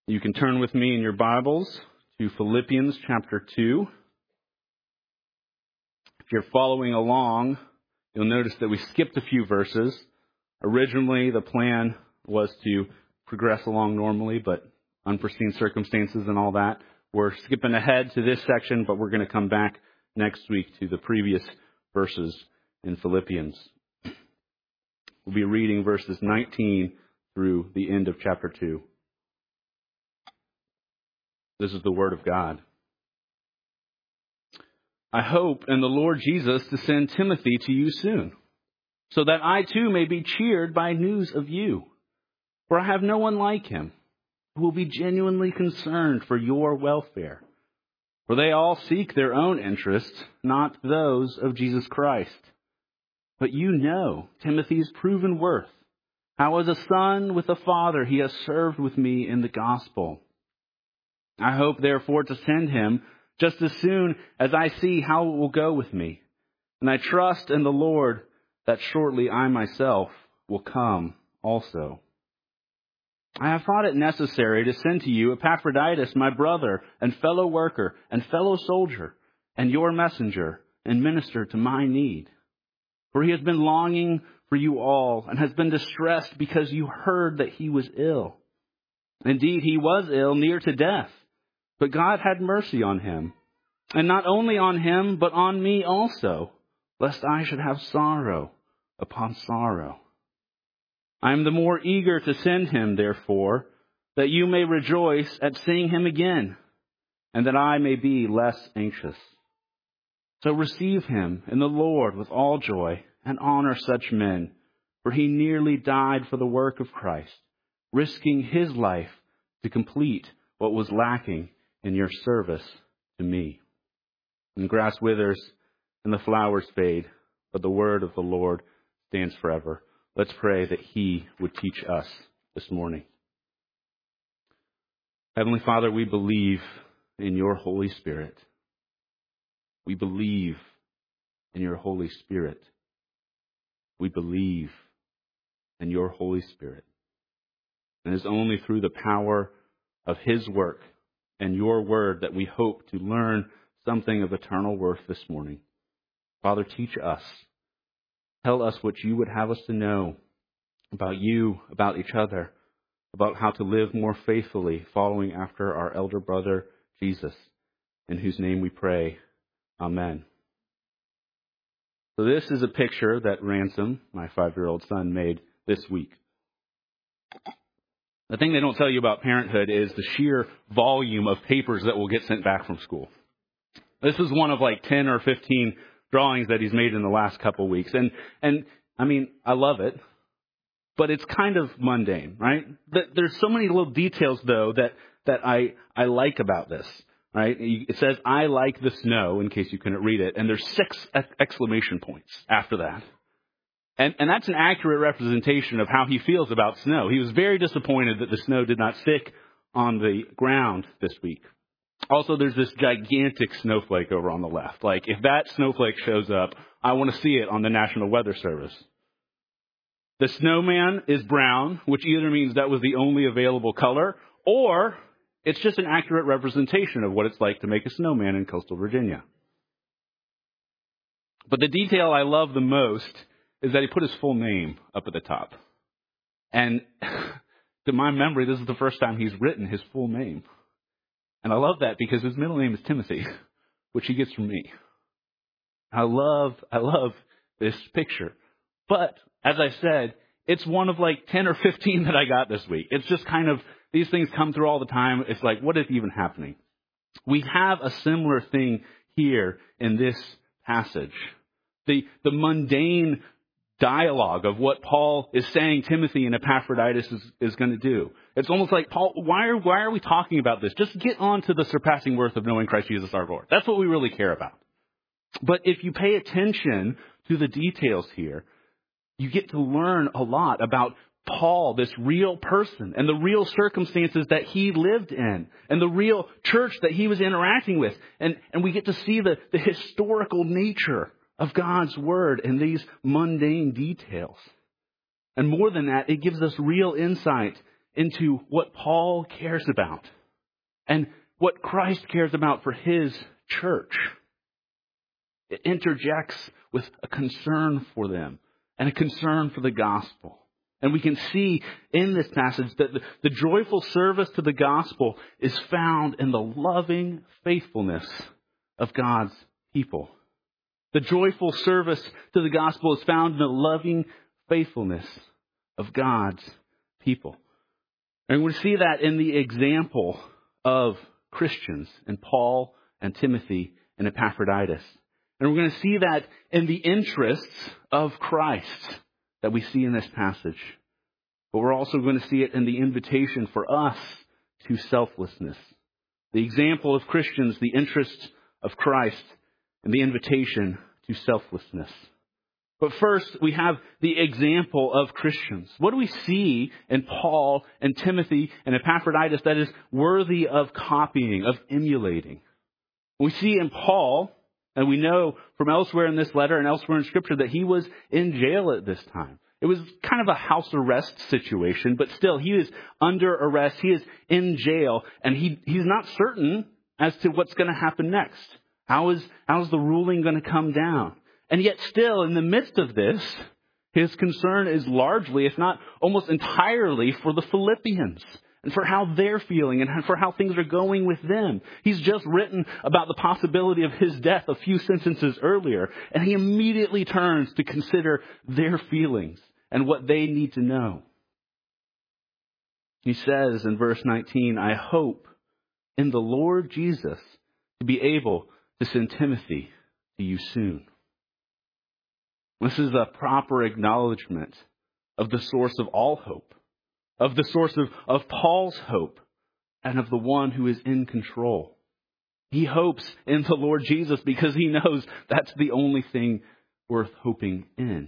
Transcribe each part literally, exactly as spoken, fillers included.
You can turn with me in your Bibles to Philippians chapter two. If you're following along, you'll notice that we skipped a few verses. Originally, the plan was to progress along normally, but unforeseen circumstances and all that. We're skipping ahead to this section, but we're going to come back next week to the previous verses in Philippians. We'll be reading verses nineteen through the end of chapter two. This is the Word of God. I hope in the Lord Jesus to send Timothy to you soon, so that I too may be cheered by news of you. For I have no one like him who will be genuinely concerned for your welfare. For they all seek their own interests, not those of Jesus Christ. But you know Timothy's proven worth, how as a son with a father he has served with me in the gospel. I hope, therefore, to send him just as soon as I see how it will go with me. And I trust in the Lord that shortly I myself will come also. I have thought it necessary to send to you Epaphroditus, my brother and fellow worker and fellow soldier, and your messenger and minister to my need. For he has been longing for you all and has been distressed because you heard that he was ill. Indeed, he was ill, near to death. But God had mercy on him, and not only on him, but on me also, lest I should have sorrow upon sorrow. I am the more eager to send him, therefore, that you may rejoice at seeing him again, and that I may be less anxious. So receive him in the Lord with all joy, and honor such men, for he nearly died for the work of Christ, risking his life to complete what was lacking in your service to me. And the grass withers and the flowers fade, but the word of the Lord stands forever. Let's pray that he would teach us this morning. Heavenly Father, we believe in your Holy Spirit. We believe in your Holy Spirit. We believe in your Holy Spirit. And it is only through the power of his work and your word that we hope to learn something of eternal worth this morning. Father, teach us. Tell us what you would have us to know about you, about each other, about how to live more faithfully following after our elder brother, Jesus, in whose name we pray. Amen. So this is a picture that Ransom, my five-year-old son, made this week. The thing they don't tell you about parenthood is the sheer volume of papers that will get sent back from school. This is one of like ten or fifteen drawings that he's made in the last couple weeks. And, and I mean, I love it, but it's kind of mundane, right? There's so many little details, though, that, that I, I like about this, right? It says, I like the snow, in case you couldn't read it, and there's six exclamation points after that. And, and that's an accurate representation of how he feels about snow. He was very disappointed that the snow did not stick on the ground this week. Also, there's this gigantic snowflake over on the left. Like, if that snowflake shows up, I want to see it on the National Weather Service. The snowman is brown, which either means that was the only available color, or it's just an accurate representation of what it's like to make a snowman in coastal Virginia. But the detail I love the most is that he put his full name up at the top. And to my memory, this is the first time he's written his full name. And I love that because his middle name is Timothy, which he gets from me. I love, I love this picture. But as I said, it's one of like ten or fifteen that I got this week. It's just kind of, these things come through all the time. It's like, what is even happening? We have a similar thing here in this passage. The, the mundane dialogue of what Paul is saying Timothy and Epaphroditus is, is going to do. It's almost like, Paul, why are, why are we talking about this? Just get on to the surpassing worth of knowing Christ Jesus our Lord. That's what we really care about. But if you pay attention to the details here, you get to learn a lot about Paul, this real person, and the real circumstances that he lived in, and the real church that he was interacting with. And, and we get to see the, the historical nature of God's word in these mundane details. And more than that, it gives us real insight into what Paul cares about and what Christ cares about for his church. It interjects with a concern for them and a concern for the gospel. And we can see in this passage that the, the joyful service to the gospel is found in the loving faithfulness of God's people. The joyful service to the gospel is found in the loving faithfulness of God's people. And we see that in the example of Christians in Paul and Timothy and Epaphroditus. And we're going to see that in the interests of Christ that we see in this passage. But we're also going to see it in the invitation for us to selflessness. The example of Christians, the interests of Christ, and the invitation to selflessness. But first, we have the example of Christians. What do we see in Paul and Timothy and Epaphroditus that is worthy of copying, of emulating? We see in Paul, and we know from elsewhere in this letter and elsewhere in Scripture, that he was in jail at this time. It was kind of a house arrest situation, but still, he is under arrest. He is in jail, and he, he's not certain as to what's going to happen next. How is, how is the ruling going to come down? And yet still, in the midst of this, his concern is largely, if not almost entirely, for the Philippians and for how they're feeling and for how things are going with them. He's just written about the possibility of his death a few sentences earlier, and he immediately turns to consider their feelings and what they need to know. He says in verse nineteen, I hope in the Lord Jesus to be able to send Timothy to you soon. This is a proper acknowledgement of the source of all hope, of the source of, of Paul's hope, and of the one who is in control. He hopes in the Lord Jesus because he knows that's the only thing worth hoping in.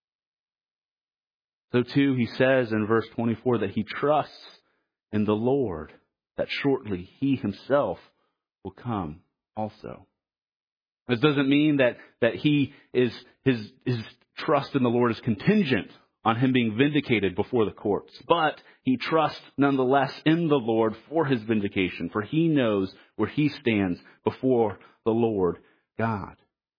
So too, he says in verse twenty-four that he trusts in the Lord, that shortly he himself will come also. This doesn't mean that, that he is, his, his trust in the Lord is contingent on him being vindicated before the courts. But he trusts nonetheless in the Lord for his vindication, for he knows where he stands before the Lord God.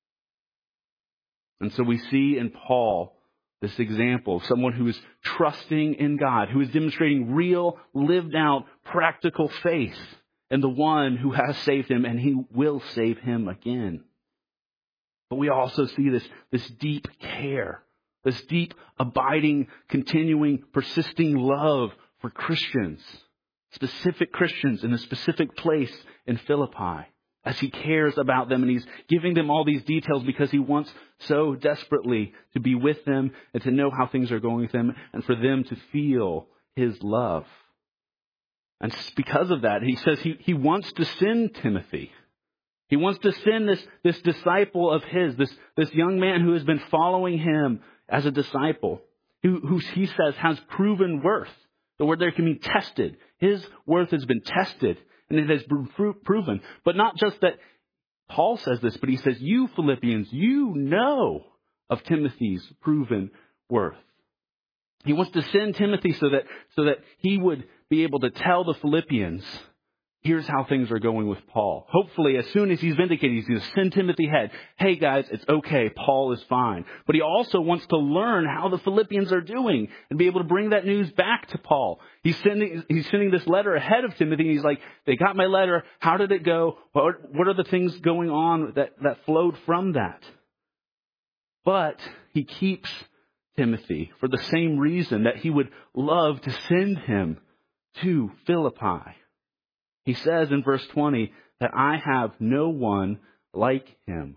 And so we see in Paul this example of someone who is trusting in God, who is demonstrating real, lived out, practical faith in the one who has saved him and he will save him again. But we also see this, this deep care, this deep, abiding, continuing, persisting love for Christians, specific Christians in a specific place in Philippi, as he cares about them and he's giving them all these details because he wants so desperately to be with them and to know how things are going with them and for them to feel his love. And because of that, he says he, he wants to send Timothy. He wants to send this, this disciple of his, this, this young man who has been following him as a disciple, who, who he says has proven worth. The word there can mean tested. His worth has been tested and it has been proven. But not just that Paul says this, but he says, you Philippians, you know of Timothy's proven worth. He wants to send Timothy so that, so that he would be able to tell the Philippians, here's how things are going with Paul. Hopefully, as soon as he's vindicated, he's going to send Timothy ahead. Hey, guys, it's okay. Paul is fine. But he also wants to learn how the Philippians are doing and be able to bring that news back to Paul. He's sending, he's sending this letter ahead of Timothy. And he's like, they got my letter. How did it go? What, what are the things going on that, that flowed from that? But he keeps Timothy for the same reason that he would love to send him to Philippi. He says in verse twenty that I have no one like him.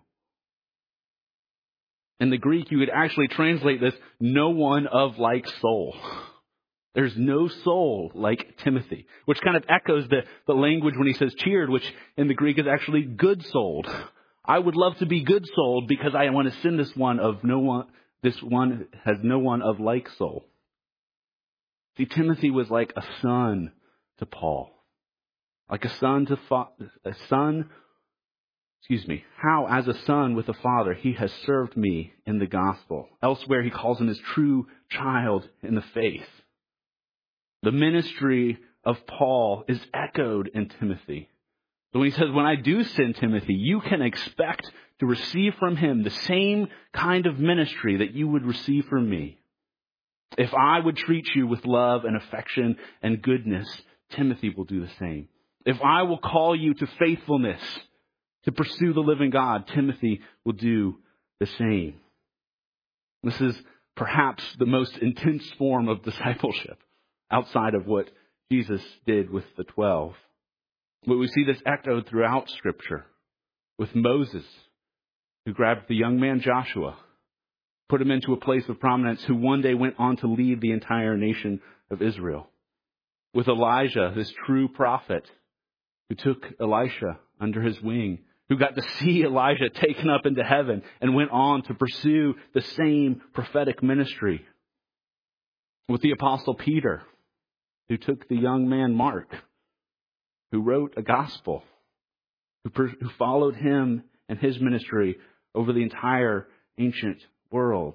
In the Greek, you could actually translate this, no one of like soul. There's no soul like Timothy, which kind of echoes the, the language when he says cheered, which in the Greek is actually good souled. I would love to be good souled because I want to send this one of no one, this one has no one of like soul. See, Timothy was like a son to Paul. Like a son to fa- a son, excuse me, how as a son with a father he has served me in the gospel. Elsewhere he calls him his true child in the faith. The ministry of Paul is echoed in Timothy. So when he says, when I do send Timothy, you can expect to receive from him the same kind of ministry that you would receive from me. If I would treat you with love and affection and goodness, Timothy will do the same. If I will call you to faithfulness, to pursue the living God, Timothy will do the same. This is perhaps the most intense form of discipleship outside of what Jesus did with the twelve. But we see this echoed throughout Scripture with Moses, who grabbed the young man Joshua, put him into a place of prominence, who one day went on to lead the entire nation of Israel. With Elijah, this true prophet, who took Elisha under his wing, who got to see Elijah taken up into heaven and went on to pursue the same prophetic ministry. With the apostle Peter, who took the young man Mark, who wrote a gospel, who, per- who followed him and his ministry over the entire ancient world.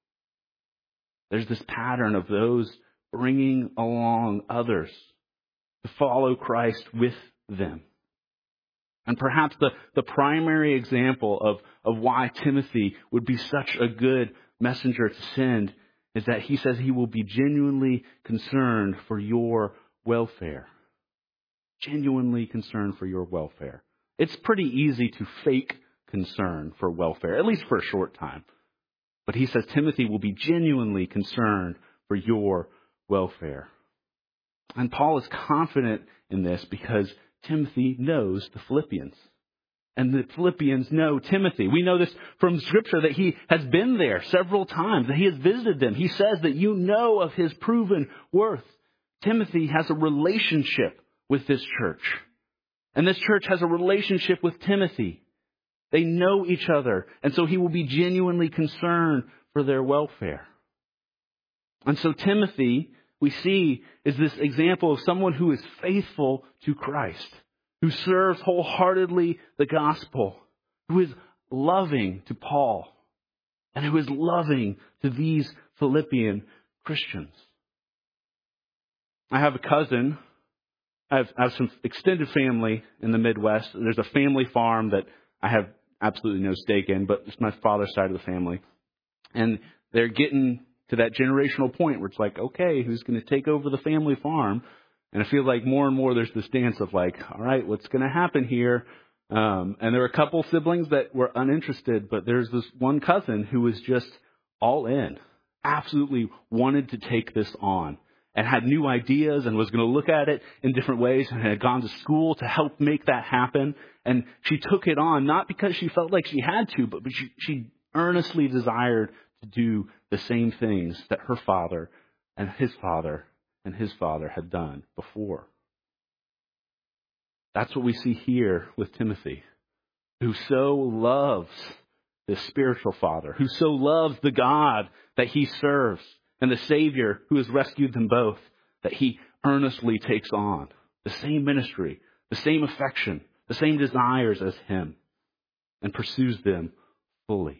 There's this pattern of those bringing along others to follow Christ with them. And perhaps the, the primary example of, of why Timothy would be such a good messenger to send is that he says he will be genuinely concerned for your welfare. Genuinely concerned for your welfare. It's pretty easy to fake concern for welfare, at least for a short time. But he says Timothy will be genuinely concerned for your welfare. And Paul is confident in this because Timothy knows the Philippians. And the Philippians know Timothy. We know this from Scripture that he has been there several times, that he has visited them. He says that you know of his proven worth. Timothy has a relationship with this church. And this church has a relationship with Timothy. They know each other. And so he will be genuinely concerned for their welfare. And so Timothy, we see, is this example of someone who is faithful to Christ, who serves wholeheartedly the gospel, who is loving to Paul, and who is loving to these Philippian Christians. I have a cousin. I have, I have some extended family in the Midwest. There's a family farm that I have absolutely no stake in, but it's my father's side of the family. And they're getting to that generational point where it's like, okay, who's going to take over the family farm? And I feel like more and more there's this dance of like, all right, what's going to happen here? Um, and there were a couple siblings that were uninterested, but there's this one cousin who was just all in, absolutely wanted to take this on and had new ideas and was going to look at it in different ways and had gone to school to help make that happen. And she took it on, not because she felt like she had to, but she, she earnestly desired to do the same things that her father and his father and his father had done before. That's what we see here with Timothy, who so loves this spiritual father, who so loves the God that he serves and the Savior who has rescued them both, that he earnestly takes on the same ministry, the same affection, the same desires as him, and pursues them fully.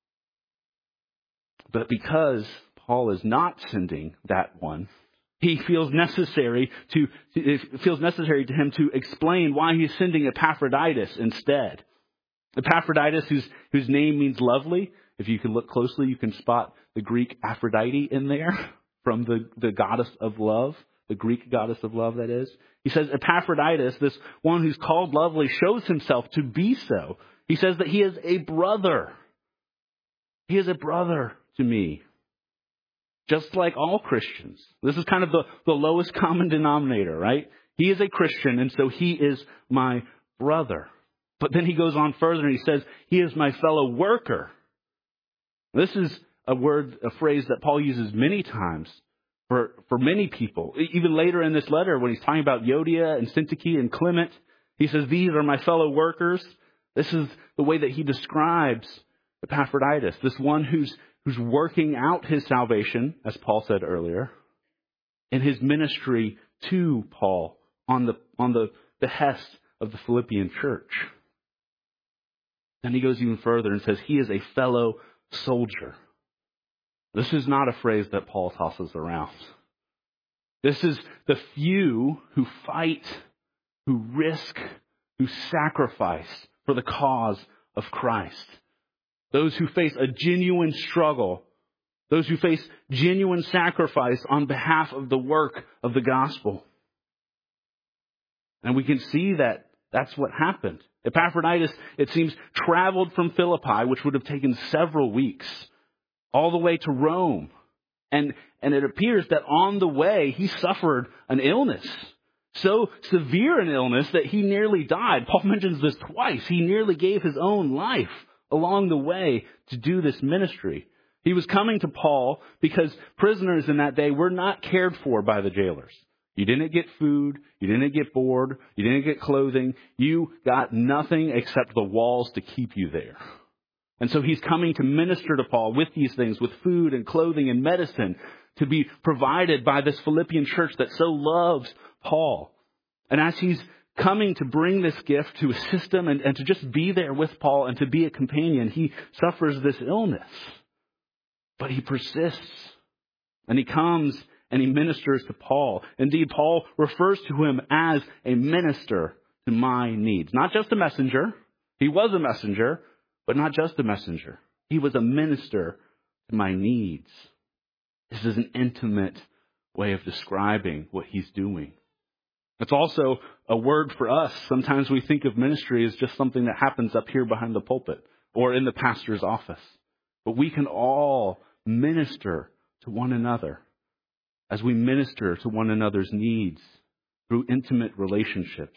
But because Paul is not sending that one, he feels necessary to, it feels necessary to him to explain why he's sending Epaphroditus instead. Epaphroditus, whose, whose name means lovely. If you can look closely, you can spot the Greek Aphrodite in there from the, the goddess of love, the Greek goddess of love, that is. He says Epaphroditus, this one who's called lovely, shows himself to be so. He says that he is a brother. He is a brother to me. Just like all Christians. This is kind of the, the lowest common denominator, right? He is a Christian, and so he is my brother. But then he goes on further and he says, he is my fellow worker. This is a word, a phrase that Paul uses many times for, for many people. Even later in this letter, when he's talking about Euodia and Syntyche and Clement, he says, these are my fellow workers. This is the way that he describes Epaphroditus, this one who's who's working out his salvation, as Paul said earlier, in his ministry to Paul on the on the behest of the Philippian church. Then he goes even further and says he is a fellow soldier. This is not a phrase that Paul tosses around. This is the few who fight, who risk, who sacrifice for the cause of Christ. Those who face a genuine struggle. Those who face genuine sacrifice on behalf of the work of the gospel. And we can see that that's what happened. Epaphroditus, it seems, traveled from Philippi, which would have taken several weeks, all the way to Rome. And, and it appears that on the way, he suffered an illness. So severe an illness that he nearly died. Paul mentions this twice. He nearly gave his own life along the way to do this ministry. He was coming to Paul because prisoners in that day were not cared for by the jailers. You didn't get food. You didn't get board. You didn't get clothing. You got nothing except the walls to keep you there. And so he's coming to minister to Paul with these things, with food and clothing and medicine to be provided by this Philippian church that so loves Paul. And as he's coming to bring this gift to assist him and, and to just be there with Paul and to be a companion, he suffers this illness. But he persists. And he comes and he ministers to Paul. Indeed, Paul refers to him as a minister to my needs. Not just a messenger. He was a messenger, but not just a messenger. He was a minister to my needs. This is an intimate way of describing what he's doing. It's also a word for us. Sometimes we think of ministry as just something that happens up here behind the pulpit or in the pastor's office. But we can all minister to one another as we minister to one another's needs through intimate relationships.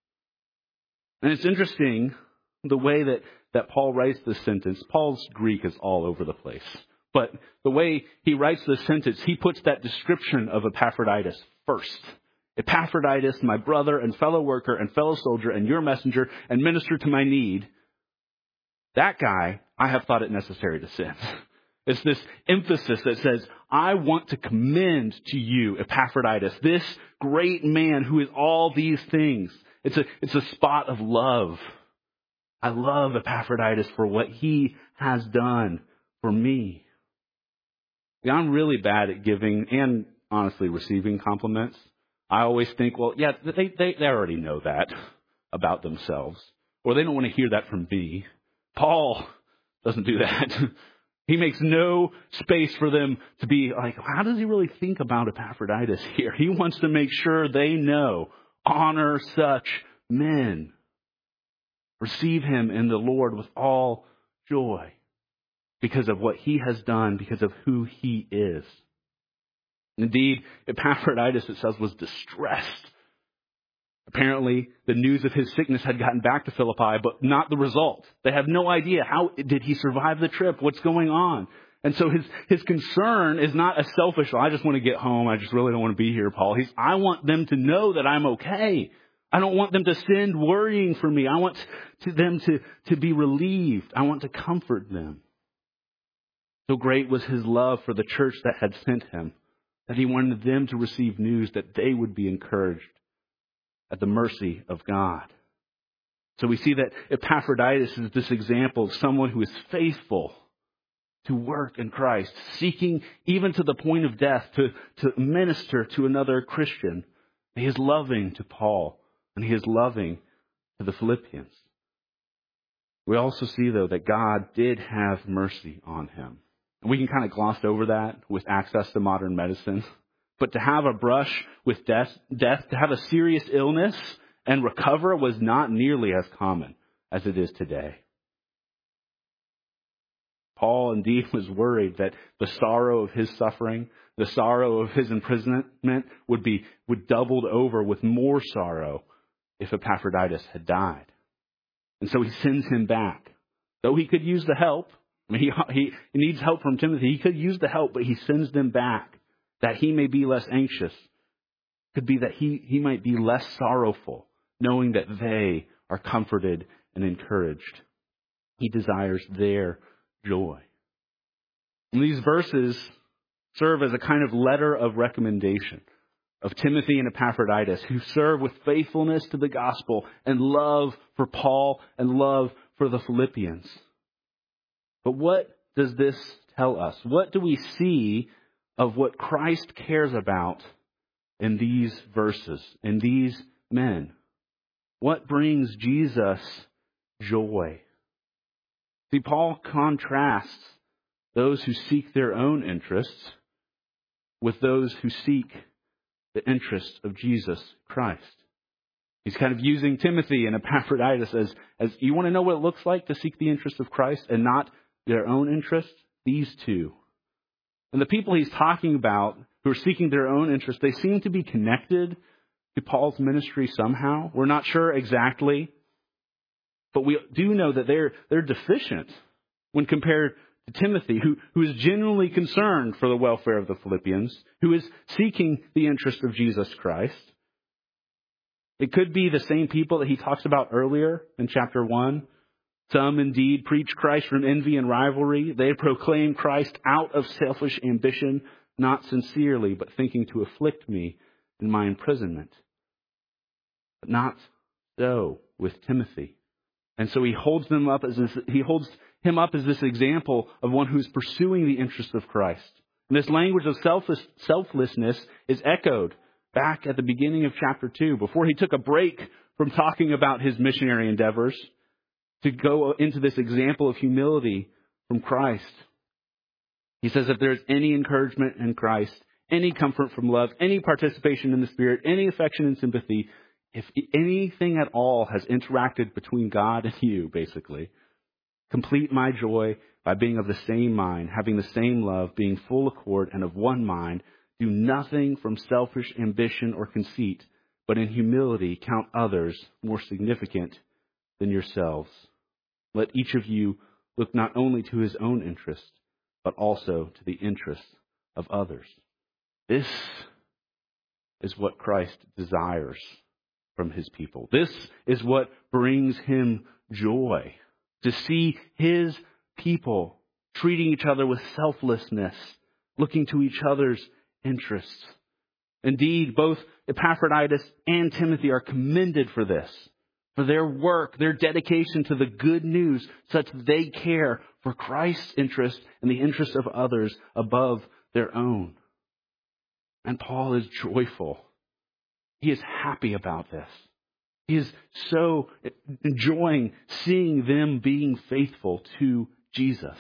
And it's interesting the way that, that Paul writes this sentence. Paul's Greek is all over the place. But the way he writes this sentence, he puts that description of Epaphroditus first. Epaphroditus, my brother and fellow worker and fellow soldier and your messenger and minister to my need. That guy, I have thought it necessary to send. It's this emphasis that says, I want to commend to you Epaphroditus, this great man who is all these things. It's a, it's a spot of love. I love Epaphroditus for what he has done for me. Yeah, I'm really bad at giving and honestly receiving compliments. I always think, well, yeah, they, they, they already know that about themselves. Or they don't want to hear that from me. Paul doesn't do that. He makes no space for them to be like, how does he really think about Epaphroditus here? He wants to make sure they know, honor such men. Receive him in the Lord with all joy because of what he has done, because of who he is. Indeed, Epaphroditus, it says, was distressed. Apparently, the news of his sickness had gotten back to Philippi, but not the result. They have no idea. How did he survive the trip? What's going on? And so his, his concern is not a selfish, I just want to get home. I just really don't want to be here, Paul. He's, I want them to know that I'm okay. I don't want them to send worrying for me. I want to them to, to be relieved. I want to comfort them. So great was his love for the church that had sent him, that he wanted them to receive news that they would be encouraged at the mercy of God. So we see that Epaphroditus is this example of someone who is faithful to work in Christ, seeking even to the point of death to, to minister to another Christian. He is loving to Paul, and he is loving to the Philippians. We also see, though, that God did have mercy on him. And we can kind of gloss over that with access to modern medicine. But to have a brush with death, death, to have a serious illness and recover was not nearly as common as it is today. Paul indeed was worried that the sorrow of his suffering, the sorrow of his imprisonment would be would doubled over with more sorrow if Epaphroditus had died. And so he sends him back. Though he could use the help, I mean, he, he, he needs help from Timothy. He could use the help, but he sends them back that he may be less anxious. Could be that he, he might be less sorrowful, knowing that they are comforted and encouraged. He desires their joy. And these verses serve as a kind of letter of recommendation of Timothy and Epaphroditus, who serve with faithfulness to the gospel and love for Paul and love for the Philippians. But what does this tell us? What do we see of what Christ cares about in these verses, in these men? What brings Jesus joy? See, Paul contrasts those who seek their own interests with those who seek the interests of Jesus Christ. He's kind of using Timothy and Epaphroditus as, as you want to know what it looks like to seek the interests of Christ and not their own interests? These two. And the people he's talking about who are seeking their own interests, they seem to be connected to Paul's ministry somehow. We're not sure exactly, but we do know that they're, they're deficient when compared to Timothy, who, who is genuinely concerned for the welfare of the Philippians, who is seeking the interest of Jesus Christ. It could be the same people that he talks about earlier in chapter one. Some indeed preach Christ from envy and rivalry. They proclaim Christ out of selfish ambition, not sincerely, but thinking to afflict me in my imprisonment. But not so with Timothy. And so he holds them up as this, he holds him up as this example of one who's pursuing the interests of Christ. And this language of selfless, selflessness is echoed back at the beginning of chapter two, before he took a break from talking about his missionary endeavors to go into this example of humility from Christ. He says if there's any encouragement in Christ, any comfort from love, any participation in the Spirit, any affection and sympathy, if anything at all has interacted between God and you, basically, complete my joy by being of the same mind, having the same love, being full accord and of one mind. Do nothing from selfish ambition or conceit, but in humility count others more significant than yourselves. Let each of you look not only to his own interest, but also to the interests of others. This is what Christ desires from his people. This is what brings him joy. To see his people treating each other with selflessness, looking to each other's interests. Indeed, both Epaphroditus and Timothy are commended for this, for their work, their dedication to the good news, such that they care for Christ's interest and the interests of others above their own. And Paul is joyful. He is happy about this. He is so enjoying seeing them being faithful to Jesus.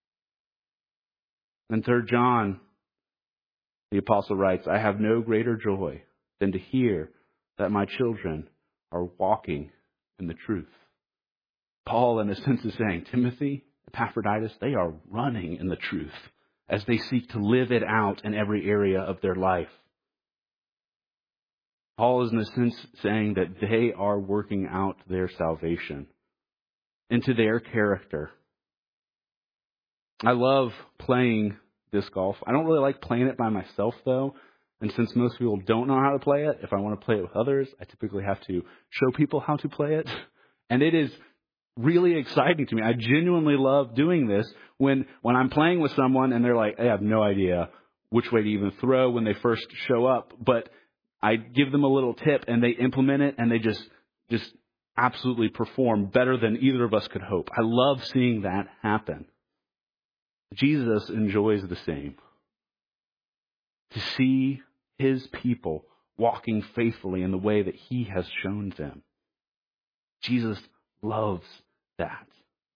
In Third John, the apostle writes, I have no greater joy than to hear that my children are walking in the truth. Paul, in a sense, is saying, Timothy, Epaphroditus, they are running in the truth as they seek to live it out in every area of their life. Paul is, in a sense, saying that they are working out their salvation into their character. I love playing disc golf. I don't really like playing it by myself, though. And since most people don't know how to play it, if I want to play it with others, I typically have to show people how to play it. And it is really exciting to me. I genuinely love doing this when, when I'm playing with someone and they're like, I have no idea which way to even throw when they first show up. But I give them a little tip and they implement it and they just, just absolutely perform better than either of us could hope. I love seeing that happen. Jesus enjoys the same. To see his people walking faithfully in the way that he has shown them. Jesus loves that.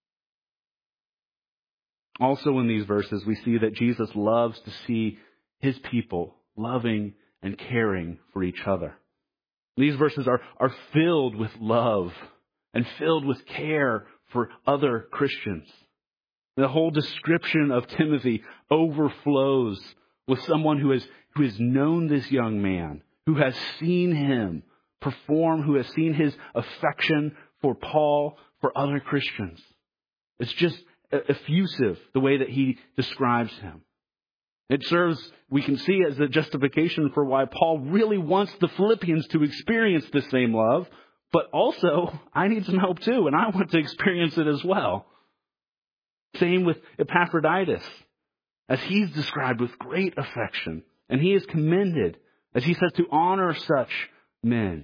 Also in these verses, we see that Jesus loves to see his people loving and caring for each other. These verses are, are filled with love and filled with care for other Christians. The whole description of Timothy overflows with someone who has, who has known this young man, who has seen him perform, who has seen his affection for Paul, for other Christians. It's just effusive, the way that he describes him. It serves, we can see, as a justification for why Paul really wants the Philippians to experience the same love, but also, I need some help too, and I want to experience it as well. Same with Epaphroditus, as he's described with great affection, and he is commended, as he says, to honor such men.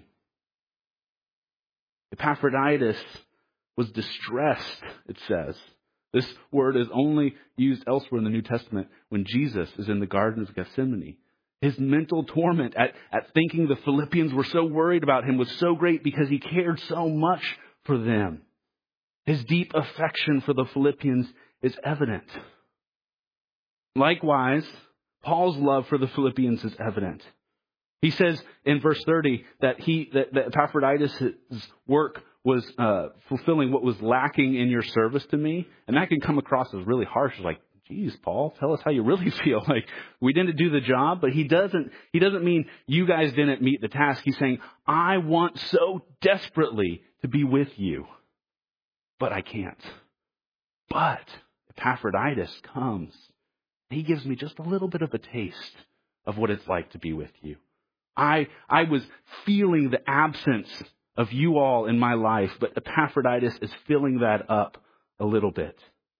Epaphroditus was distressed, it says. This word is only used elsewhere in the New Testament when Jesus is in the Garden of Gethsemane. His mental torment at, at thinking the Philippians were so worried about him was so great because he cared so much for them. His deep affection for the Philippians is evident. Likewise, Paul's love for the Philippians is evident. He says in verse thirty that he that, that Epaphroditus' work was uh, fulfilling what was lacking in your service to me. And that can come across as really harsh. Like, geez, Paul, tell us how you really feel. Like, we didn't do the job, but he doesn't, he doesn't mean you guys didn't meet the task. He's saying, I want so desperately to be with you, but I can't. But Epaphroditus comes. He gives me just a little bit of a taste of what it's like to be with you. I, I was feeling the absence of you all in my life, but Epaphroditus is filling that up a little bit.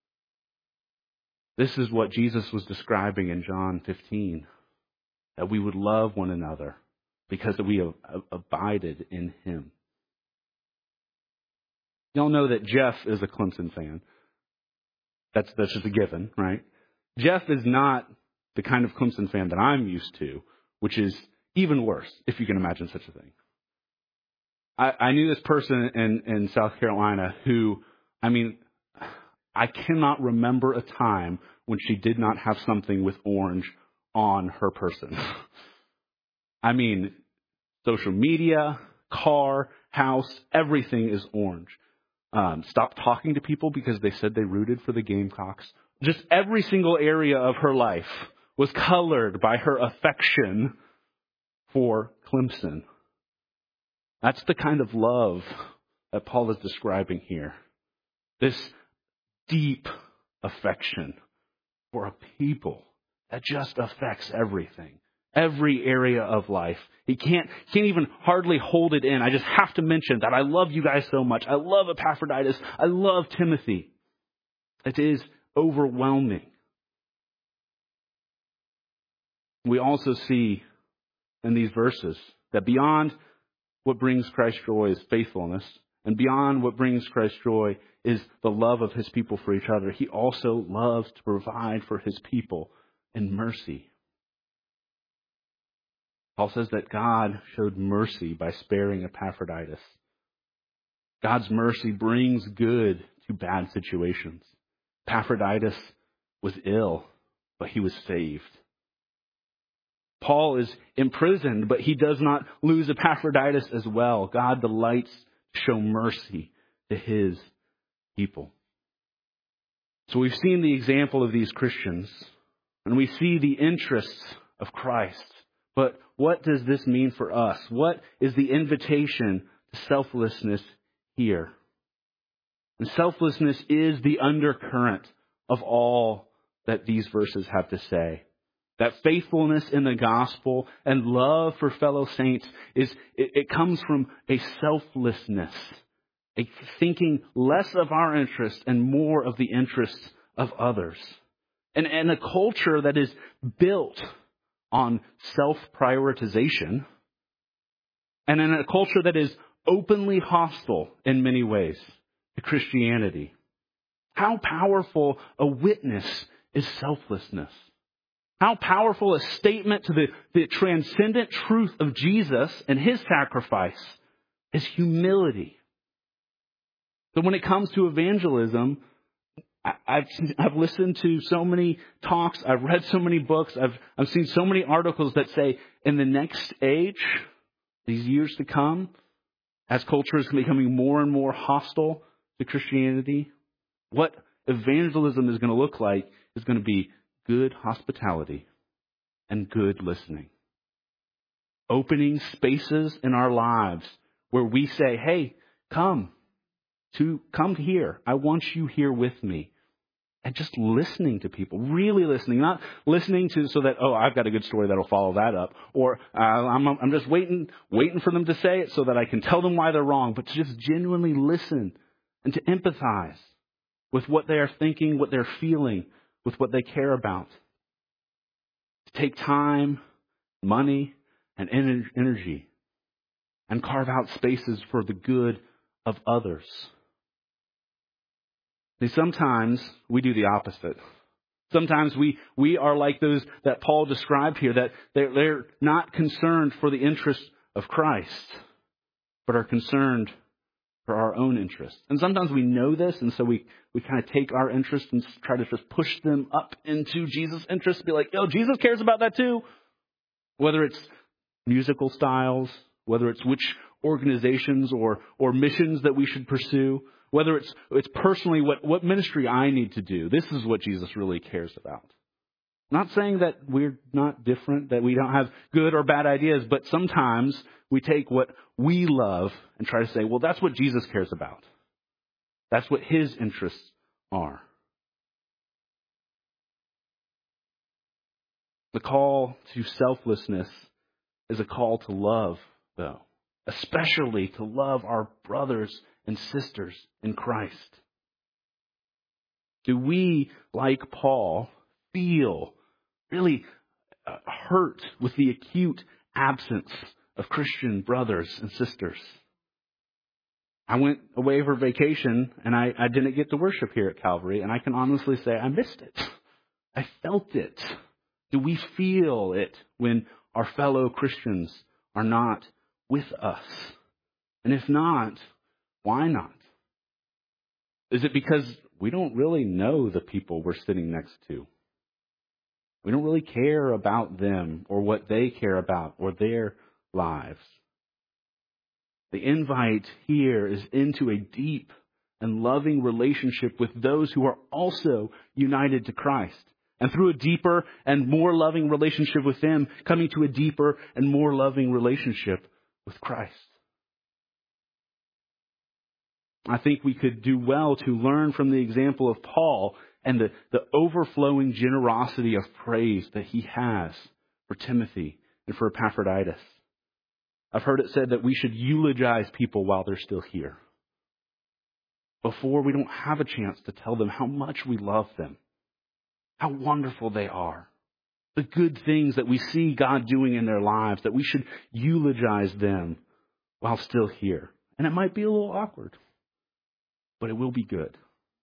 This is what Jesus was describing in John fifteen, that we would love one another because we have abided in him. Y'all know that Jeff is a Clemson fan. That's, that's just a given, right? Jeff is not the kind of Clemson fan that I'm used to, which is even worse, if you can imagine such a thing. I, I knew this person in, in South Carolina who, I mean, I cannot remember a time when she did not have something with orange on her person. I mean, social media, car, house, everything is orange. Um, stopped talking to people because they said they rooted for the Gamecocks. Just every single area of her life was colored by her affection for Clemson. That's the kind of love that Paul is describing here. This deep affection for a people that just affects everything, every area of life. He can't, can't even hardly hold it in. I just have to mention that I love you guys so much. I love Epaphroditus. I love Timothy. It is overwhelming. We also see in these verses that beyond what brings Christ joy is faithfulness, and beyond what brings Christ joy is the love of his people for each other. He also loves to provide for his people in mercy. Paul says that God showed mercy by sparing Epaphroditus. God's mercy brings good to bad situations. Epaphroditus was ill, but he was saved. Paul is imprisoned, but he does not lose Epaphroditus as well. God delights to show mercy to his people. So we've seen the example of these Christians, and we see the interests of Christ. But what does this mean for us? What is the invitation to selflessness here? And selflessness is the undercurrent of all that these verses have to say. That faithfulness in the gospel and love for fellow saints is, it, it comes from a selflessness, a thinking less of our interests and more of the interests of others. And, and a culture that is built on self-prioritization, and in a culture that is openly hostile in many ways to Christianity. How powerful a witness is selflessness. How powerful a statement to the, the transcendent truth of Jesus and his sacrifice is humility. So when it comes to evangelism, I, I've, I've listened to so many talks, I've read so many books, I've, I've seen so many articles that say in the next age, these years to come, as culture is becoming more and more hostile to Christianity, what evangelism is going to look like is going to be good hospitality and good listening. Opening spaces in our lives where we say, hey, come to come here. I want you here with me. And just listening to people, really listening, not listening to so that, oh, I've got a good story that'll follow that up. Or uh, I'm, I'm just waiting, waiting for them to say it so that I can tell them why they're wrong. But to just genuinely listen and to empathize with what they are thinking, what they're feeling, with what they care about. To take time, money, and energy and carve out spaces for the good of others. See, sometimes we do the opposite. Sometimes we, we are like those that Paul described here, that they're, they're not concerned for the interests of Christ, but are concerned for our own interests. And sometimes we know this, and so we, we kind of take our interests and try to just push them up into Jesus' interests, be like, oh, Jesus cares about that too. Whether it's musical styles, whether it's which organizations or, or missions that we should pursue, whether it's it's personally what, what ministry I need to do. This is what Jesus really cares about. Not saying that we're not different, that we don't have good or bad ideas, but sometimes we take what we love and try to say, well, that's what Jesus cares about. That's what his interests are. The call to selflessness is a call to love, though, especially to love our brothers and sisters in Christ. Do we, like Paul, feel really uh, hurt with the acute absence of Christian brothers and sisters? I went away for vacation and I, I didn't get to worship here at Calvary, and I can honestly say I missed it. I felt it. Do we feel it when our fellow Christians are not with us? And if not, why not? Is it because we don't really know the people we're sitting next to? We don't really care about them or what they care about or their lives. The invite here is into a deep and loving relationship with those who are also united to Christ. And through a deeper and more loving relationship with them, coming to a deeper and more loving relationship with Christ. I think we could do well to learn from the example of Paul and the, the overflowing generosity of praise that he has for Timothy and for Epaphroditus. I've heard it said that we should eulogize people while they're still here, before we don't have a chance to tell them how much we love them, how wonderful they are, the good things that we see God doing in their lives, that we should eulogize them while still here. And it might be a little awkward, but it will be good.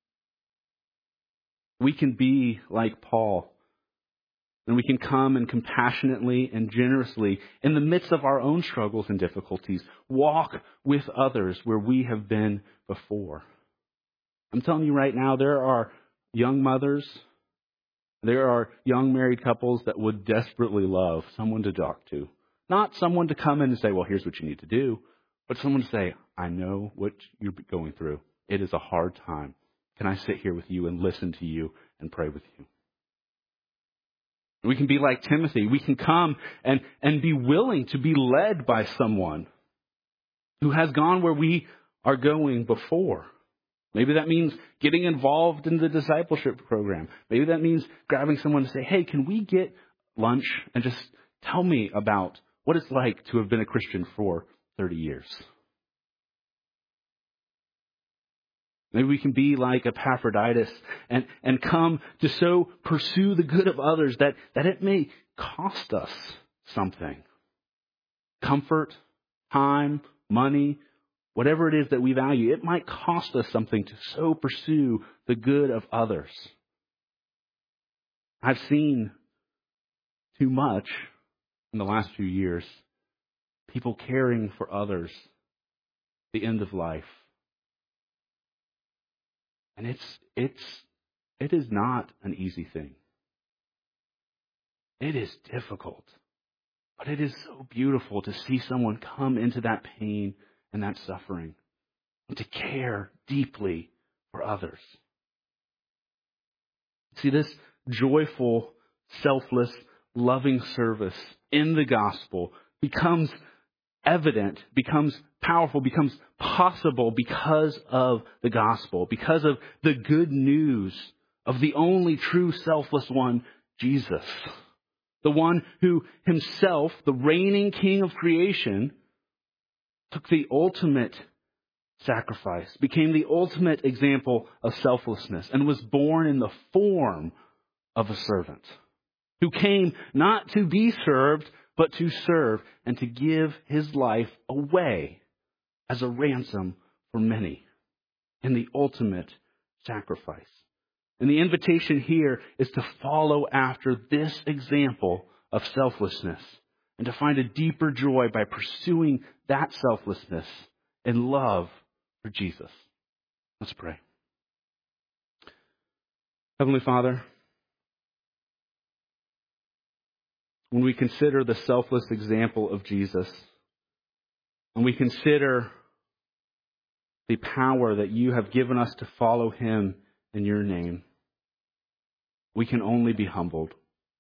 We can be like Paul, and we can come and compassionately and generously, in the midst of our own struggles and difficulties, walk with others where we have been before. I'm telling you right now, there are young mothers, there are young married couples that would desperately love someone to talk to. Not someone to come in and say, well, here's what you need to do, but someone to say, I know what you're going through. It is a hard time. Can I sit here with you and listen to you and pray with you? We can be like Timothy. We can come and, and be willing to be led by someone who has gone where we are going before. Maybe that means getting involved in the discipleship program. Maybe that means grabbing someone to say, hey, can we get lunch and just tell me about what it's like to have been a Christian for thirty years. Maybe we can be like Epaphroditus and, and come to so pursue the good of others that, that it may cost us something. Comfort, time, money, whatever it is that we value, it might cost us something to so pursue the good of others. I've seen too much in the last few years, people caring for others, the end of life. And it's, it's, it is not an easy thing. It is difficult, but it is so beautiful to see someone come into that pain and that suffering and to care deeply for others. See, this joyful, selfless, loving service in the gospel becomes evident, becomes powerful, becomes possible because of the gospel, because of the good news of the only true selfless one, Jesus. The one who himself, the reigning king of creation, took the ultimate sacrifice, became the ultimate example of selflessness, and was born in the form of a servant, who came not to be served, but to serve and to give his life away as a ransom for many in the ultimate sacrifice. And the invitation here is to follow after this example of selflessness and to find a deeper joy by pursuing that selflessness and love for Jesus. Let's pray. Heavenly Father, when we consider the selfless example of Jesus, and we consider the power that you have given us to follow him in your name, we can only be humbled.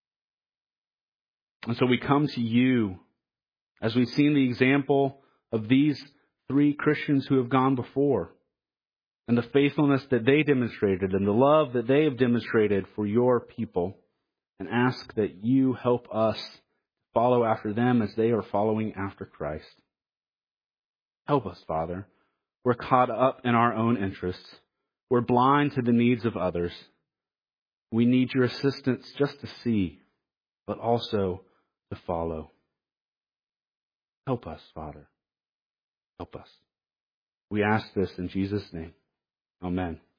And so we come to you as we've seen the example of these three Christians who have gone before, and the faithfulness that they demonstrated and the love that they have demonstrated for your people, and ask that you help us follow after them as they are following after Christ. Help us, Father. We're caught up in our own interests. We're blind to the needs of others. We need your assistance just to see, but also to follow. Help us, Father. Help us. We ask this in Jesus' name. Amen.